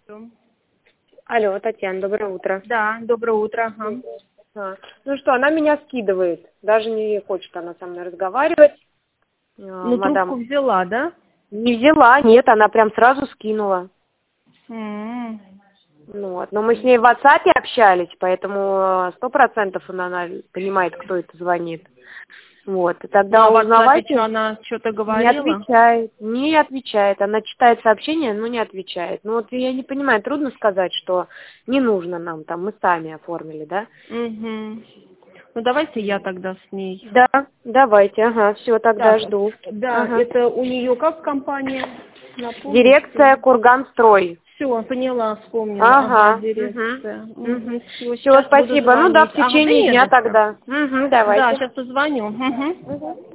Алло, Татьяна, доброе утро. Да, доброе утро. Ага. Ну что, она меня скидывает. Даже не хочет она со мной разговаривать. Ну, Мадам. трубку взяла, да? Не взяла, нет, она прям сразу скинула. М. Ну вот. Но мы с ней в WhatsApp общались, поэтому 100% она понимает, кто это звонит. Вот. И тогда Ну, а в WhatsApp узнавайте. что, она что-то Не говорила? отвечает, не отвечает. Она читает сообщение, но не отвечает. Ну вот я не понимаю, трудно сказать, что не нужно нам там, мы сами оформили, да? Угу. Ну, давайте я тогда с ней. Да, давайте, ага, все, тогда Так, жду. да, Ага. это у нее как компания? Дирекция Курганстрой. Все, поняла, вспомнила. Ага, Ага. дирекция. Угу. Все, Все, сейчас буду спасибо. Ну да, звонить. в Ага, да течение не дня за что. тогда. Угу, Да, давайте. сейчас позвоню. Угу. Угу.